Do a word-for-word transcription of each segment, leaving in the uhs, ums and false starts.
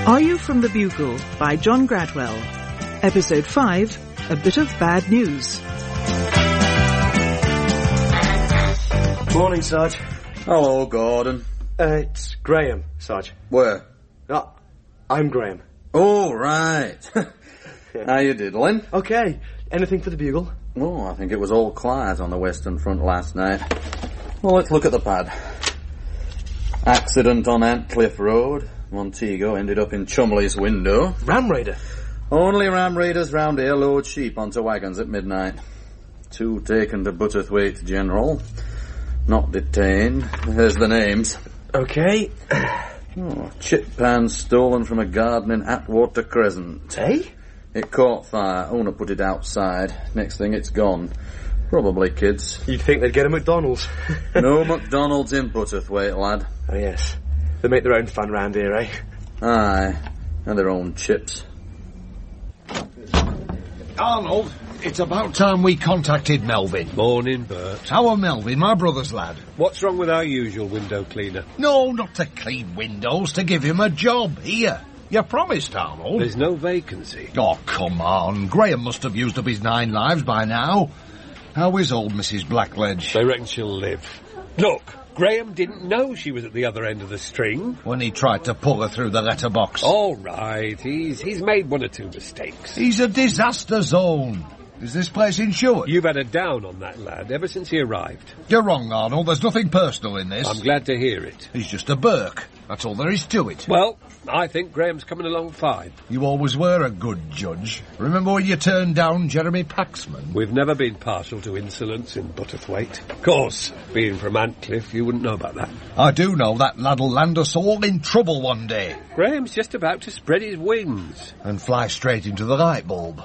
Are You From the Bugle by John Gradwell. Episode five, A Bit of Bad News. Morning, Sarge. Hello, Gordon. Uh, it's Graham, Sarge. Where? Oh, I'm Graham. Oh, right. How you diddling? Okay. Anything for the Bugle? Oh, I think it was all quiet on the Western Front last night. Well, let's look at the pad. Accident on Antcliffe Road. Montego ended up in Chumley's window. Ram Raider? Only ram raiders round here load sheep onto wagons at midnight. Two taken to Butterthwaite General. Not detained. There's the names. Okay. Oh, chip pan stolen from a garden in Atwater Crescent. Hey? It caught fire. Owner put it outside. Next thing, it's gone. Probably kids. You'd think they'd get a McDonald's. No McDonald's in Butterthwaite, lad. Oh, yes. They make their own fun round here, eh? Aye. And their own chips. Arnold, it's about time we contacted Melvin. Morning, Bert. How are Melvin, my brother's lad? What's wrong with our usual window cleaner? No, not to clean windows, to give him a job. Here. You promised, Arnold. There's no vacancy. Oh, come on. Graham must have used up his nine lives by now. How is old Missus Blackledge? They reckon she'll live. Look, Graham didn't know she was at the other end of the string. When he tried to pull her through the letterbox. All right, he's he's made one or two mistakes. He's a disaster zone. Is this place insured? You've had a down on that lad ever since he arrived. You're wrong, Arnold. There's nothing personal in this. I'm glad to hear it. He's just a Burke. That's all there is to it. Well, I think Graham's coming along fine. You always were a good judge. Remember when you turned down Jeremy Paxman? We've never been partial to insolence in Butterthwaite. Of course, being from Antcliffe, you wouldn't know about that. I do know that lad'll land us all in trouble one day. Graham's just about to spread his wings. And fly straight into the light bulb.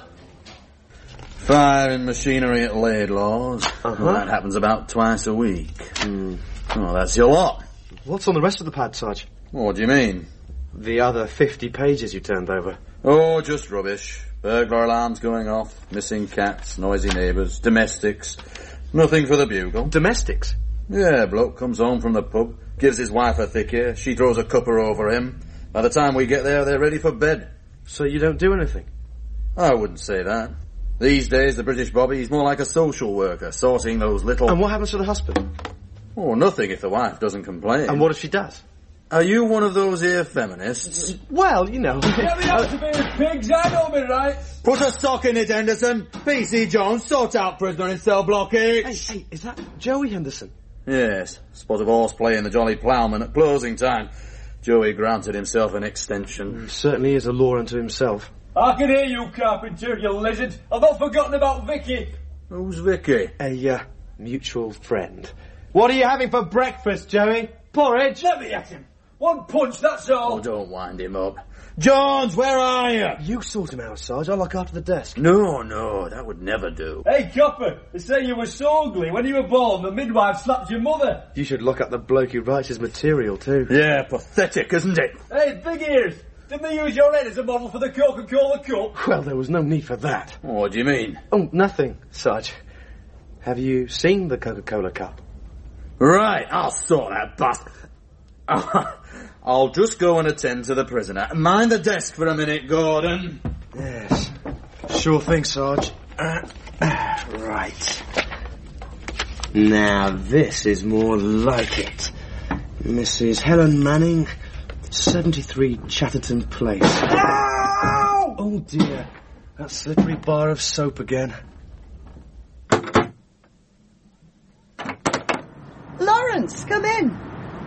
Fire in machinery at Laidlaw's. Uh-huh. Well, that happens about twice a week. Mm. Oh, that's your lot. What's on the rest of the pad, Sarge? What do you mean? The other fifty pages you turned over. Oh, just rubbish. Burglar alarms going off, missing cats, noisy neighbours, domestics. Nothing for the Bugle. Domestics? Yeah, bloke comes home from the pub, gives his wife a thick ear, she throws a cuppa over him. By the time we get there, they're ready for bed. So you don't do anything? I wouldn't say that. These days, the British Bobby, he's more like a social worker, sorting those little... And what happens to the husband? Oh, nothing if the wife doesn't complain. And what if she does? Are you one of those here feminists? Well, you know... Get me out to be with pigs, I know me right. Put a sock in it, Henderson. P C Jones, sort out prisoner in cell block H. Hey, hey, is that Joey Henderson? Yes, spot of horseplay in the Jolly Ploughman at closing time. Joey granted himself an extension. He certainly is a law unto himself. I can hear you, Carpenter, you lizard. I've not forgotten about Vicky. Who's Vicky? A, uh, mutual friend. What are you having for breakfast, Joey? Porridge? Let me at him. One punch, that's all. Oh, don't wind him up. Jones, where are you? You sort him out, Sarge. I'll look after the desk. No, no, that would never do. Hey, Copper, they say you were so ugly when you were born the midwife slapped your mother. You should look up the bloke who writes his material, too. Yeah, pathetic, isn't it? Hey, big ears, didn't they use your head as a model for the Coca-Cola cup? Well, there was no need for that. What do you mean? Oh, nothing, Sarge. Have you seen the Coca-Cola cup? Right, I'll sort that bastard. I'll just go and attend to the prisoner. Mind the desk for a minute, Gordon. Yes. Sure thing, Sarge. Uh, uh, right. Now, this is more like it. Missus Helen Manning, seventy-three Chatterton Place. Ow! Oh, dear. That slippery bar of soap again. Lawrence, come in.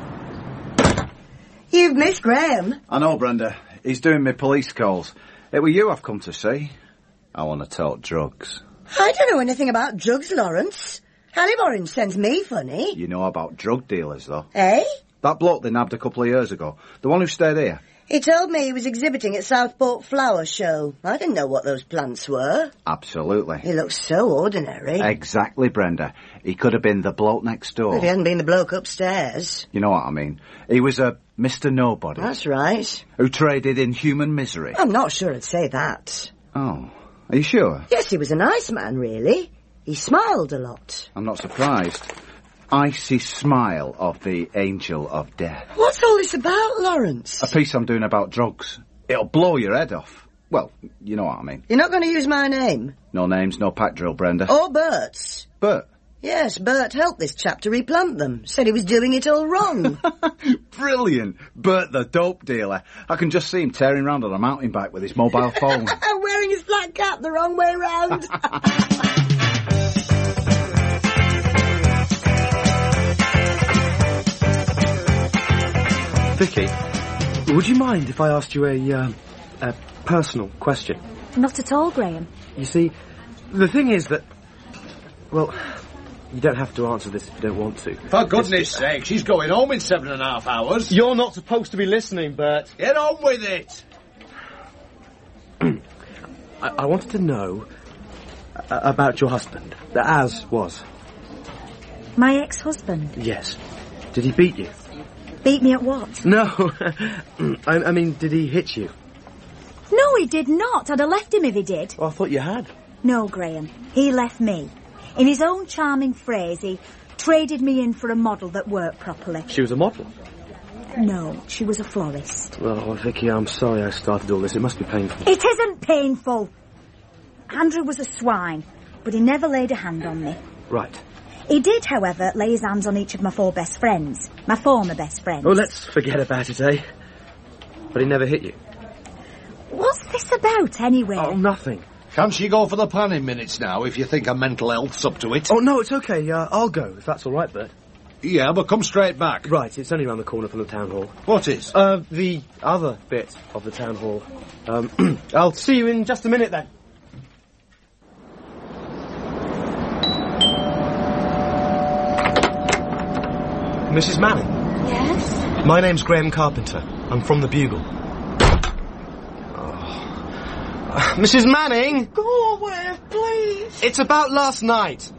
You've missed Graham. I know, Brenda. He's doing me police calls. It were you I've come to see. I want to talk drugs. I don't know anything about drugs, Lawrence. Harry Orange sends me funny. You know about drug dealers, though. Eh? That bloke they nabbed a couple of years ago. The one who stayed here. He told me he was exhibiting at Southport Flower Show. I didn't know what those plants were. Absolutely. He looks so ordinary. Exactly, Brenda. He could have been the bloke next door. If he hadn't been the bloke upstairs. You know what I mean. He was a Mister Nobody. That's right. Who traded in human misery. I'm not sure I'd say that. Oh, are you sure? Yes, he was a nice man, really. He smiled a lot. I'm not surprised. Icy smile of the angel of death. What's all this about, Lawrence? A piece I'm doing about drugs. It'll blow your head off. Well, you know what I mean. You're not going to use my name? No names, no pack drill, Brenda. Or Bert's? Bert? Yes, Bert helped this chap to replant them. Said he was doing it all wrong. Brilliant. Bert the dope dealer. I can just see him tearing round on a mountain bike with his mobile phone. Wearing his flat cap the wrong way round. Vicky, would you mind if I asked you a, uh, a personal question? Not at all, Graham. You see, the thing is that... Well, you don't have to answer this if you don't want to. For goodness sake, she's going home in seven and a half hours. You're not supposed to be listening, Bert. Get on with it. I, I wanted to know uh, about your husband, as was. My ex-husband? Yes. Did he beat you? Beat me at what? No. I, I mean, did he hit you? No, he did not. I'd have left him if he did. Well, I thought you had. No, Graham. He left me. In his own charming phrase, he traded me in for a model that worked properly. She was a model? No, she was a florist. Oh, Vicky, I'm sorry I started all this. It must be painful. It isn't painful. Andrew was a swine, but he never laid a hand on me. Right. He did, however, lay his hands on each of my four best friends. My former best friends. Oh, let's forget about it, eh? But he never hit you? What's this about, anyway? Oh, nothing. Can she go for the planning minutes now, if you think her mental health's up to it? Oh, no, it's okay. Uh, I'll go, if that's all right, Bert. Yeah, but come straight back. Right, it's only around the corner from the town hall. What is? Uh, the other bit of the town hall. Um, I'll see you in just a minute, then. Missus Manning? Yes? My name's Graham Carpenter. I'm from the Bugle. Oh. Missus Manning! Go away, please. It's about last night.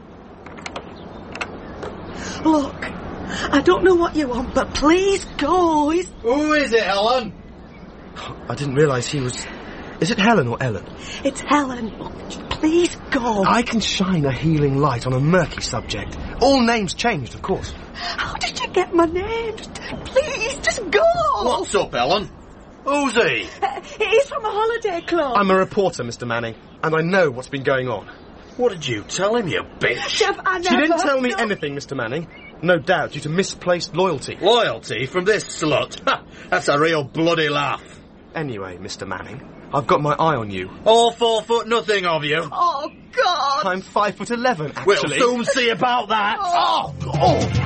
Look, I don't know what you want, but please go. He's... Who is it, Helen? I didn't realise he was... Is it Helen or Ellen? It's Helen. Look, please go. I can shine a healing light on a murky subject. All names changed, of course. How did you get my name? Please, just go. What's up, Helen? Who's he? Uh, he's from a holiday club. I'm a reporter, Mister Manning, and I know what's been going on. What did you tell him, you bitch? Chef, I never... She didn't tell me anything, Mister Manning. No doubt due to misplaced loyalty. Loyalty from this slut? Ha, that's a real bloody laugh. Anyway, Mister Manning, I've got my eye on you. All four foot nothing of you. Oh, God. I'm five foot eleven, actually. We'll soon see about that. Oh, oh.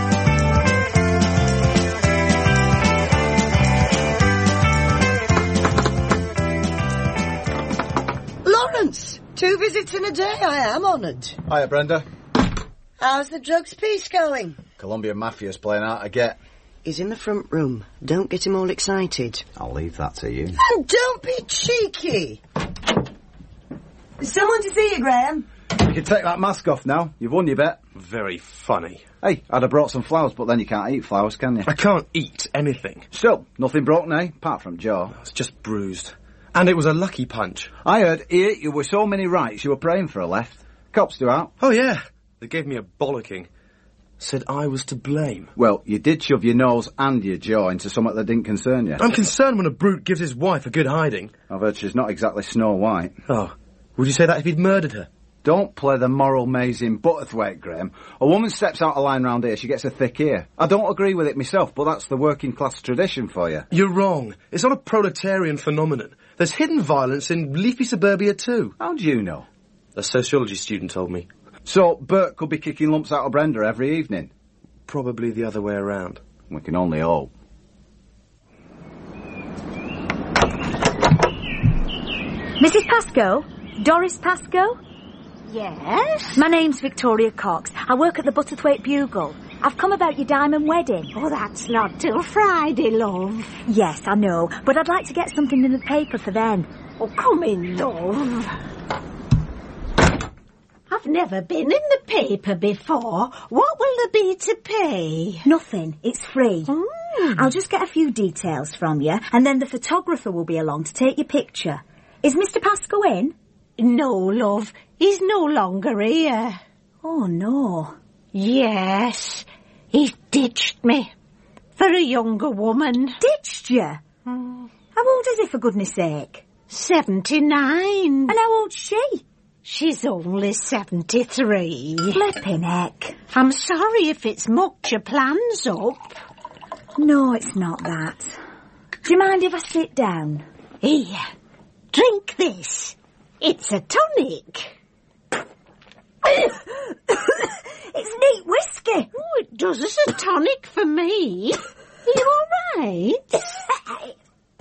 Lawrence, two visits in a day. I am honoured. Hiya, Brenda. How's the drugs piece going? Colombian Mafia's playing out to get. He's in the front room. Don't get him all excited. I'll leave that to you. And don't be cheeky. Someone to see you, Graham. You can take that mask off now. You've won your bet. Very funny. Hey, I'd have brought some flowers, but then you can't eat flowers, can you? I can't eat anything. Still, nothing broken, eh? Apart from jaw. It's just bruised. And it was a lucky punch. I heard he hit you with so many rights you were praying for a left. Cops do out. Oh, yeah. They gave me a bollocking. Said I was to blame. Well, you did shove your nose and your jaw into something that didn't concern you. I'm concerned when a brute gives his wife a good hiding. I've heard she's not exactly Snow White. Oh, would you say that if he'd murdered her? Don't play the moral maze in Butterthwaite, Graham. A woman steps out of line round here, she gets a thick ear. I don't agree with it myself, but that's the working class tradition for you. You're wrong. It's not a proletarian phenomenon. There's hidden violence in leafy suburbia too. How do you know? A sociology student told me. So, Bert could be kicking lumps out of Brenda every evening? Probably the other way around. We can only hope. Missus Pascoe? Doris Pascoe? Yes? My name's Victoria Cox. I work at the Butterthwaite Bugle. I've come about your diamond wedding. Oh, that's not till Friday, love. Yes, I know, but I'd like to get something in the paper for then. Oh, come in, love. I've never been in the paper before. What will there be to pay? Nothing. It's free. Mm. I'll just get a few details from you, and then the photographer will be along to take your picture. Is Mister Pascoe in? No, love. He's no longer here. Oh, no. Yes. He's ditched me. For a younger woman. Ditched you? Mm. How old is he, for goodness sake? Seventy-nine. And how old's she? She's only seventy-three. Flippin' heck. I'm sorry if it's mucked your plans up. No, it's not that. Do you mind if I sit down? Here, drink this. It's a tonic. It's neat whiskey. Oh, it does as a tonic for me. Are you all right?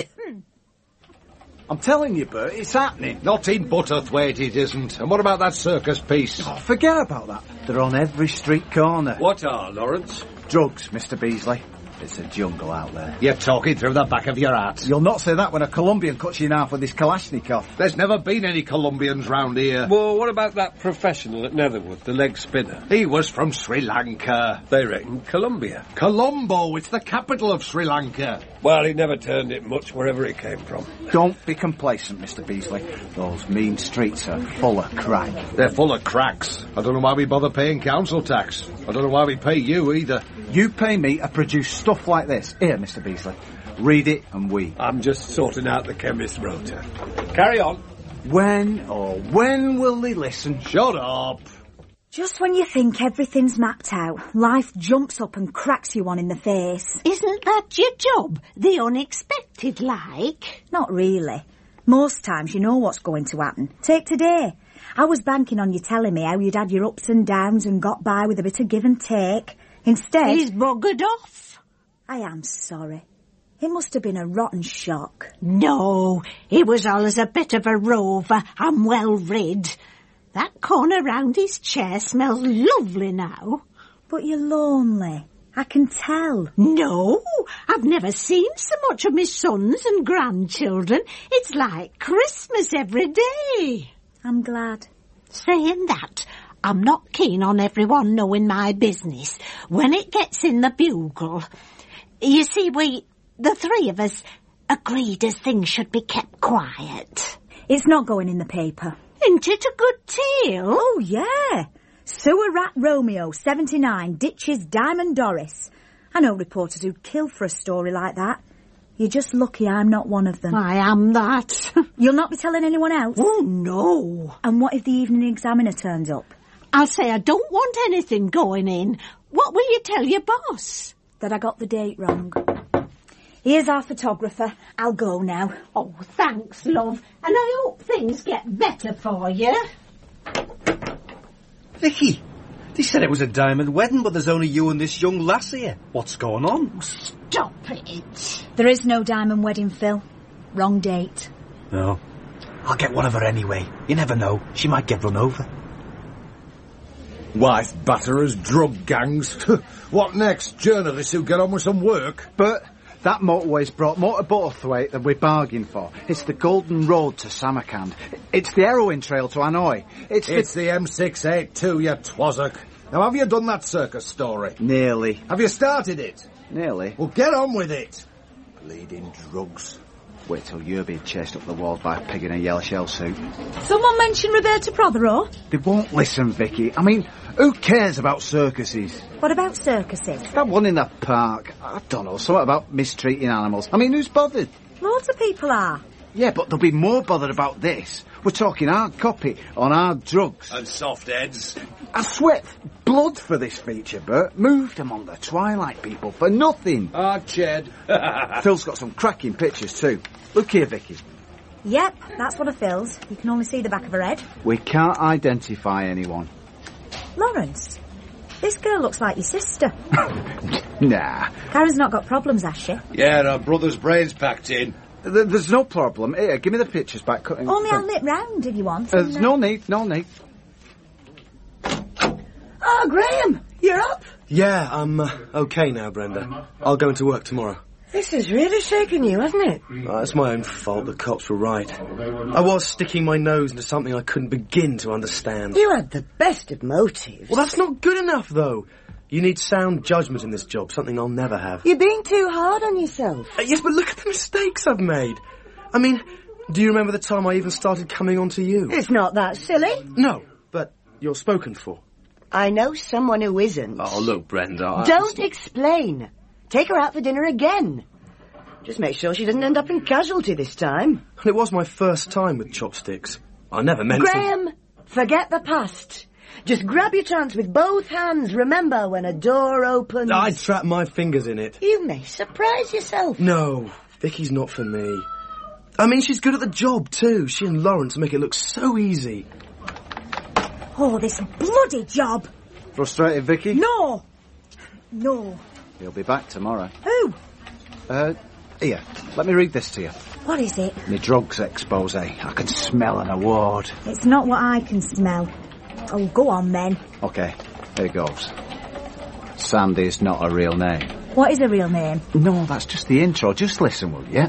I'm telling you, Bert, it's happening. Not in Butterthwaite, it isn't. And what about that circus piece? Oh, forget about that. They're on every street corner. What are, Lawrence? Drugs, Mister Beasley. It's a jungle out there. You're talking through the back of your hat. You'll not say that when a Colombian cuts you in half with his Kalashnikov. There's never been any Colombians round here. Well, what about that professional at Netherwood, the leg spinner? He was from Sri Lanka. They reckon Colombia. Colombo, it's the capital of Sri Lanka. Well, he never turned it much wherever he came from. Don't be complacent, Mister Beasley. Those mean streets are full of crack. They're full of cracks. I don't know why we bother paying council tax. I don't know why we pay you either. You pay me to produce stuff like this. Here, Mister Beasley. Read it and we. I'm just sorting out the chemist's rota. Carry on. When or when will they listen? Shut up. Just when you think everything's mapped out, life jumps up and cracks you one in the face. Isn't that your job? The unexpected, like? Not really. Most times you know what's going to happen. Take today. I was banking on you telling me how you'd had your ups and downs and got by with a bit of give and take. Instead... He's buggered off. I am sorry. It must have been a rotten shock. No, he was always a bit of a rover. I'm well rid. That corner round his chair smells lovely now. But you're lonely. I can tell. No, I've never seen so much of my sons and grandchildren. It's like Christmas every day. I'm glad. Saying that, I'm not keen on everyone knowing my business. When it gets in the bugle... You see, we, the three of us, agreed as things should be kept quiet. It's not going in the paper. Isn't it a good tale? Oh, yeah. Sewer Rat Romeo, seventy-nine, ditches Diamond Doris. I know reporters who'd kill for a story like that. You're just lucky I'm not one of them. I am that. You'll not be telling anyone else? Oh, no. And what if the Evening Examiner turns up? I'll say I don't want anything going in. What will you tell your boss? That I got the date wrong. Here's our photographer. I'll go now. Oh, thanks, love. And I hope things get better for you. Vicky, they said it was a diamond wedding, but there's only you and this young lass here. What's going on? Stop it. There is no diamond wedding, Phil. Wrong date. No. I'll get one of her anyway. You never know. She might get run over. Wife batterers, drug gangs. What next? Journalists who get on with some work. But that motorway's brought more to Butterthwaite than we bargained for. It's the Golden Road to Samarkand. It's the heroin trail to Hanoi. It's, it's the... the M six eighty-two, you twazzock. Now, have you done that circus story? Nearly. Have you started it? Nearly. Well, get on with it. Bleeding drugs. Wait till you're being chased up the walls by a pig in a yellow shell suit. Someone mentioned Roberta Prothero? They won't listen, Vicky. I mean, who cares about circuses? What about circuses? That one in the park. I don't know, something about mistreating animals. I mean, who's bothered? Loads of people are. Yeah, but they'll be more bothered about this. We're talking hard copy on hard drugs. And soft heads. I sweat blood for this feature, Bert. Moved among the Twilight people for nothing. Ah, Ched. Phil's got some cracking pictures too. Look here, Vicky. Yep, that's one of Phil's. You can only see the back of her head. We can't identify anyone. Lawrence, this girl looks like your sister. Nah. Karen's not got problems, has she? Yeah, her brother's brains packed in. Th- there's no problem. Here, give me the pictures back. Cut- Only I'll nip round if you want. Uh, there's no need, no need. Oh, Graham, you're up? Yeah, I'm uh, okay now, Brenda. I'll go into work tomorrow. This has really shaken you, hasn't it? Oh, it's my own fault. The cops were right. I was sticking my nose into something I couldn't begin to understand. You had the best of motives. Well, that's not good enough, though. You need sound judgment in this job, something I'll never have. You're being too hard on yourself. Uh, yes, but look at the mistakes I've made. I mean, do you remember the time I even started coming on to you? It's not that silly. No, but you're spoken for. I know someone who isn't. Oh, look, Brenda. I... Don't explain. Take her out for dinner again. Just make sure she doesn't end up in casualty this time. And it was my first time with chopsticks. I never meant Graham, to... forget the past. Just grab your chance with both hands. Remember, when a door opens... I'd trap my fingers in it. You may surprise yourself. No, Vicky's not for me. I mean, she's good at the job, too. She and Lawrence make it look so easy. Oh, this bloody job. Frustrated, Vicky? No. No. He'll be back tomorrow. Who? Uh, here, let me read this to you. What is it? My drugs expose. I can smell an award. It's not what I can smell. Oh, go on then. OK, here goes. Sandy's not a real name. What is a real name? No, that's just the intro. Just listen, will you?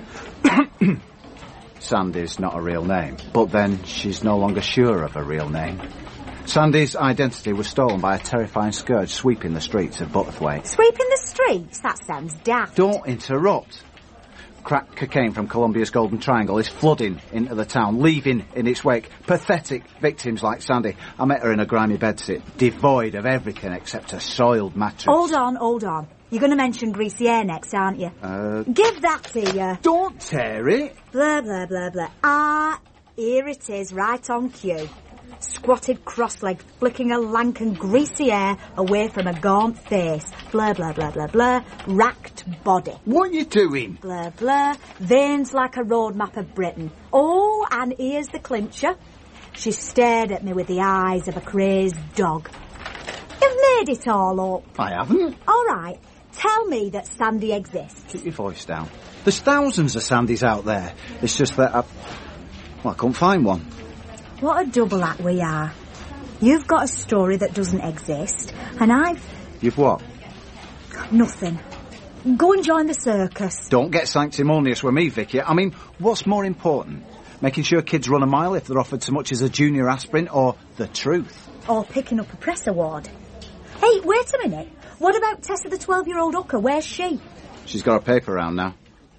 Sandy's not a real name, but then she's no longer sure of her real name. Sandy's identity was stolen by a terrifying scourge sweeping the streets of Butterthwaite. Sweeping the streets? That sounds daft. Don't interrupt. Crack cocaine from Colombia's Golden Triangle is flooding into the town, leaving in its wake pathetic victims like Sandy. I met her in a grimy bedsit, devoid of everything except a soiled mattress. Hold on, hold on. You're going to mention Greasy Air next, aren't you? Uh... Give that to you. Don't tear it. Blah, blah, blah, blah. Ah, here it is, right on cue. Squatted cross-legged, flicking a lank and greasy hair away from a gaunt face. Blah, blah, blah, blah, blah. Racked body. What are you doing? Blah, blah. Veins like a road map of Britain. Oh, and here's the clincher. She stared at me with the eyes of a crazed dog. You've made it all up. I haven't. All right. Tell me that Sandy exists. Keep your voice down. There's thousands of Sandys out there. It's just that I... Well, I couldn't find one. What a double act we are. You've got a story that doesn't exist, and I've... You've what? Nothing. Go and join the circus. Don't get sanctimonious with me, Vicky. I mean, what's more important? Making sure kids run a mile if they're offered so much as a junior aspirin, or the truth? Or picking up a press award. Hey, wait a minute. What about Tessa, the twelve-year-old hooker? Where's she? She's got her paper round now.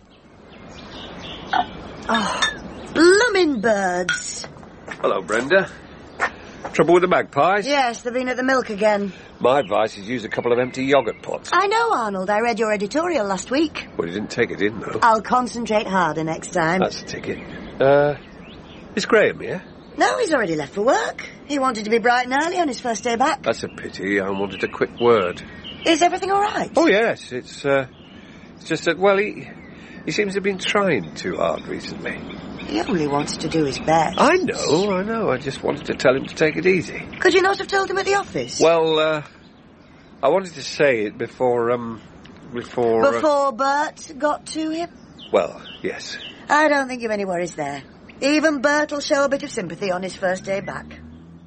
Oh, bloomin' birds. Hello, Brenda. Trouble with the magpies? Yes, they've been at the milk again. My advice is use a couple of empty yoghurt pots. I know, Arnold. I read your editorial last week. Well, you didn't take it in, though. I'll concentrate harder next time. That's a ticket. Uh, is Graham here? No, he's already left for work. He wanted to be bright and early on his first day back. That's a pity. I wanted a quick word. Is everything all right? Oh, yes. It's, uh, it's just that, well, he, he seems to have been trying too hard recently. He only wanted to do his best. I know, I know. I just wanted to tell him to take it easy. Could you not have told him at the office? Well, uh, I wanted to say it before, um, before... Before uh, Bert got to him? Well, yes. I don't think you've any worries there. Even Bert will show a bit of sympathy on his first day back.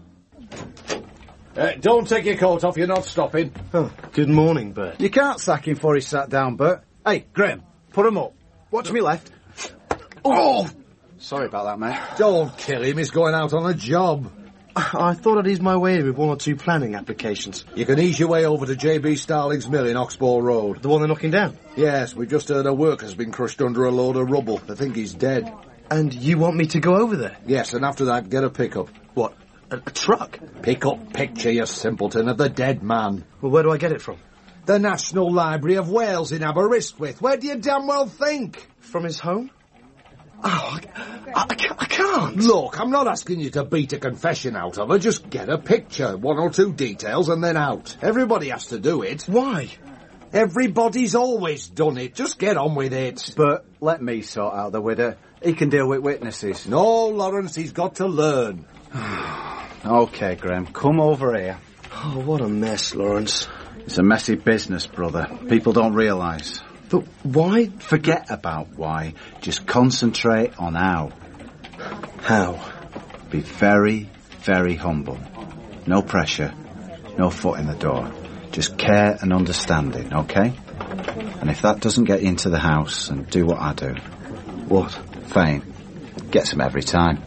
Uh, don't take your coat off, you're not stopping. Oh, good morning, Bert. You can't sack him before he sat down, Bert. Hey, Graham, put him up. Watch me left. Oh! Sorry about that, mate. Don't kill him, he's going out on a job. I thought I'd ease my way in with one or two planning applications. You can ease your way over to J B Starling's mill in Oxbow Road. The one they're knocking down? Yes, we've just heard a worker's been crushed under a load of rubble. They think he's dead. And you want me to go over there? Yes, and after that, get a pickup. What, a, a truck? Pick-up picture, you simpleton, of the dead man. Well, where do I get it from? The National Library of Wales in Aberystwyth. Where do you damn well think? From his home? Oh, I, I, I, can't, I can't. Look, I'm not asking you to beat a confession out of her. Just get a picture, one or two details, and then out. Everybody has to do it. Why? Everybody's always done it. Just get on with it. But let me sort out the widow. He can deal with witnesses. No, Lawrence, he's got to learn. OK, Graham, come over here. Oh, what a mess, Lawrence. It's a messy business, brother. People don't realise. But why? Forget about why. Just concentrate on how. How? Be very, very humble. No pressure. No foot in the door. Just care and understanding, OK? And if that doesn't get you into the house, and do what I do. What? Fame. Gets them every time.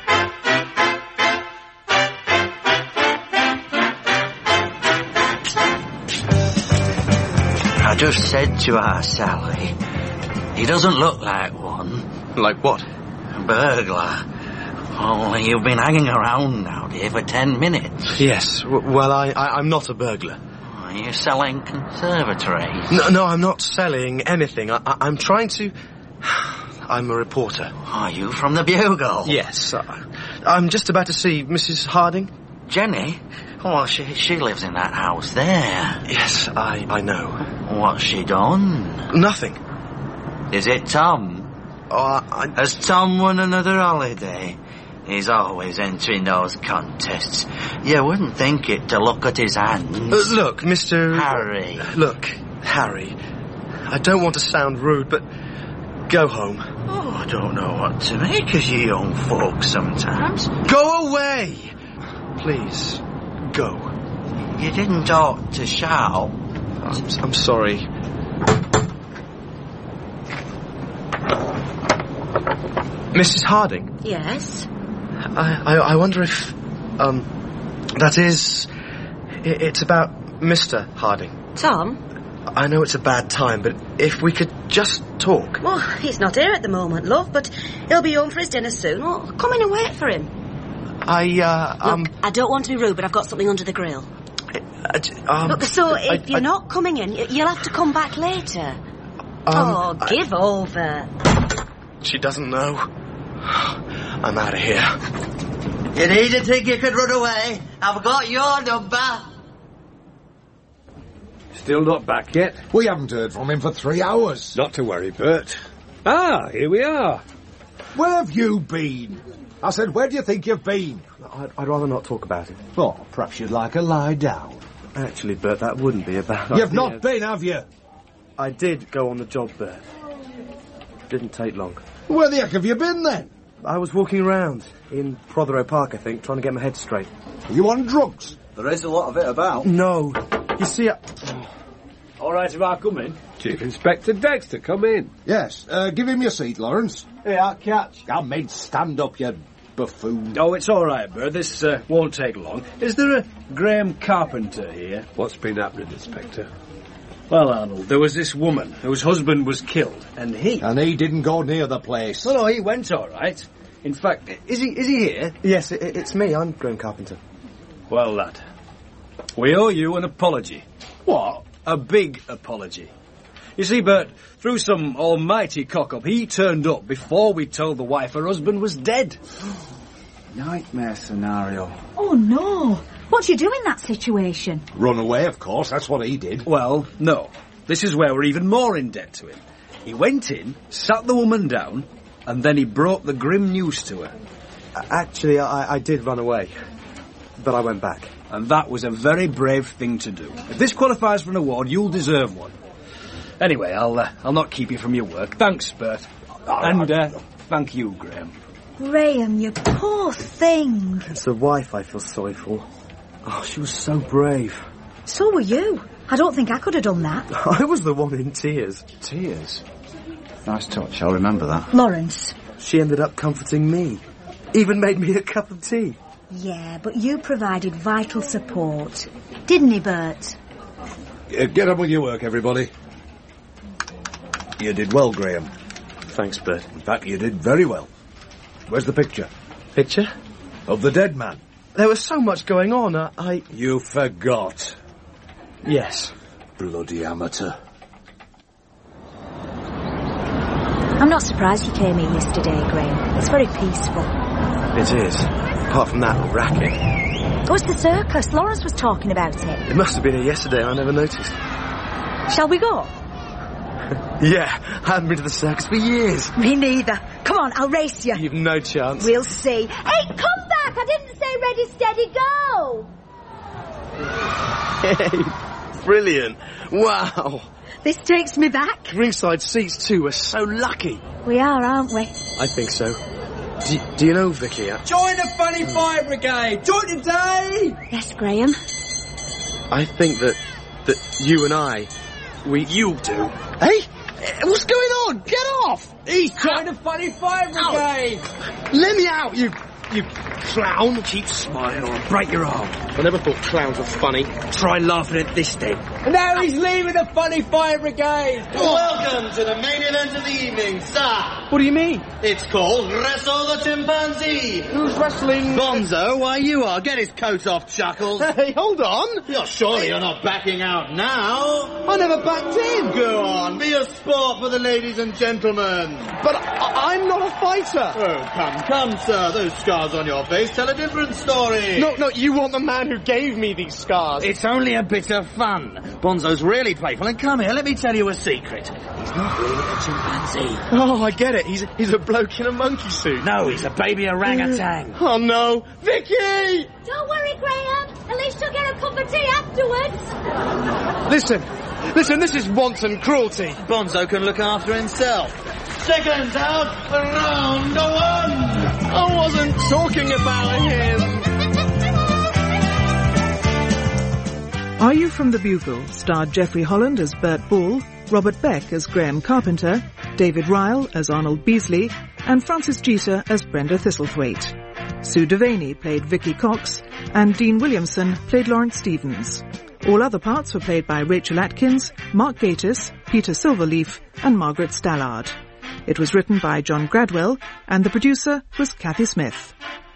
I just said to our Sally, he doesn't look like one. Like what? A burglar. Only you've been hanging around now, dear, for ten minutes. Yes, w- well, I, I, I'm not a burglar. Are you selling conservatories? No, no, I'm not selling anything. I, I, I'm trying to... I'm a reporter. Are you from the Bugle? Yes. I, I'm just about to see Missus Harding. Jenny? Well, she she lives in that house there. Yes, I, I know. What's she done? Nothing. Is it Tom? Oh, I... Has Tom won another holiday? He's always entering those contests. You wouldn't think it to look at his hands. Uh, look, Mister Harry. Look, Harry. I don't want to sound rude, but go home. Oh, I don't know what to make of you young folks sometimes. Go away! Please, go. You didn't ought to shout. I'm, I'm sorry. Missus Harding? Yes? I, I, I wonder if, um, that is, it, it's about Mister Harding. Tom? I know it's a bad time, but if we could just talk. Well, he's not here at the moment, love, but he'll be home for his dinner soon. Well, come in and wait for him. I, uh, um... Look, I don't want to be rude, but I've got something under the grill. I, um, Look, so I, if you're I, not coming in, you'll have to come back later. Um, oh, I, give over. She doesn't know. I'm out of here. You needn't think you could run away. I've got your number. Still not back yet? We haven't heard from him for three hours. Not to worry, Bert. Ah, here we are. Where have you been? I said, where do you think you've been? I'd, I'd rather not talk about it. Oh, perhaps you'd like a lie down. Actually, Bert, that wouldn't be a bad You've idea. not been, have you? I did go on the job, Bert. Didn't take long. Where the heck have you been, then? I was walking around in Prothero Park, I think, trying to get my head straight. Are you on drugs? There is a lot of it about. No. You see, I... All right, if I come in. Chief Inspector Dexter, come in. Yes. Uh, give him your seat, Lawrence. Yeah, catch. I mean, stand up, you buffoon. Oh, it's all right, Bert. This uh, won't take long. Is there a Graham Carpenter here? What's been happening, Inspector? Well, Arnold, there was this woman whose husband was killed, and he... And he didn't go near the place. No, no, he went all right. In fact, is he is he here? Yes, it, it's me. I'm Graham Carpenter. Well, lad, we owe you an apology. What? A big apology. You see, Bert, through some almighty cock-up, he turned up before we told the wife her husband was dead. Nightmare scenario. Oh, no. What do you do in that situation? Run away, of course. That's what he did. Well, no. This is where we're even more in debt to him. He went in, sat the woman down, and then he brought the grim news to her. Actually, I, I did run away, but I went back. And that was a very brave thing to do. If this qualifies for an award, you'll deserve one. Anyway, I'll uh, I'll not keep you from your work. Thanks, Bert. And uh, thank you, Graham. Graham, you poor thing. It's the wife I feel sorry for. Oh, she was so brave. So were you. I don't think I could have done that. I was the one in tears. Tears? Nice touch, I'll remember that. Lawrence. She ended up comforting me. Even made me a cup of tea. Yeah, but you provided vital support. Didn't he, Bert? Uh, get on with your work, everybody. You did well, Graham. Thanks, Bert. In fact, you did very well. Where's the picture? Picture? Of the dead man. There was so much going on, I... I... You forgot. Yes. Bloody amateur. I'm not surprised you came here yesterday, Graham. It's very peaceful. It is. Apart from that racket. Oh, it's the circus. Lawrence was talking about it. It must have been here yesterday. I never noticed. Shall we go? Yeah, I haven't been to the circus for years. Me neither. Come on, I'll race you. You've no chance. We'll see. Hey, come back! I didn't say ready, steady, go! Hey, brilliant. Wow. This takes me back. Ringside seats, too. We're so lucky. We are, aren't we? I think so. Do, do you know Vicky? Join the Funny Fire Brigade! Join today! Yes, Graham. I think that that you and I, we... You do. Hey! What's going on? Get off! He's join the Funny Fire Brigade! Ow. Let me out, you... you clown. Keep smiling or I'll break your arm. I never thought clowns were funny. Try laughing at this then. And now he's leaving the Funny Fire Brigade. Welcome to the main event of the evening, sir. What do you mean? It's called Wrestle the Chimpanzee. Who's wrestling? Bonzo, why you are. Get his coat off, Chuckles. Hey, hold on. You're surely you're not backing out now. I never backed in. Go on, be a sport for the ladies and gentlemen. But I- I'm not a fighter. Oh, come, come, sir. Those scars on your face tell a different story. No, no, you want the man who gave me these scars. It's only a bit of fun. Bonzo's really playful, and come here, let me tell you a secret. He's not really a chimpanzee. Oh, I get it. He's he's a bloke in a monkey suit. No, he's a baby orangutan. Oh, no. Vicky! Don't worry, Graham. At least you'll get a cup of tea afterwards. Listen, listen, this is wanton cruelty. Bonzo can look after himself. Seconds out, round one. I wasn't talking about him. Are You From the Bugle starred Geoffrey Holland as Bert Ball, Robert Beck as Graham Carpenter, David Ryle as Arnold Beasley, and Frances Jeter as Brenda Thistlethwaite. Sue Devaney played Vicky Cox, and Dean Williamson played Lawrence Stevens. All other parts were played by Rachel Atkins, Mark Gatiss, Peter Silverleaf, and Margaret Stallard. It was written by John Gradwell, and the producer was Kathy Smith.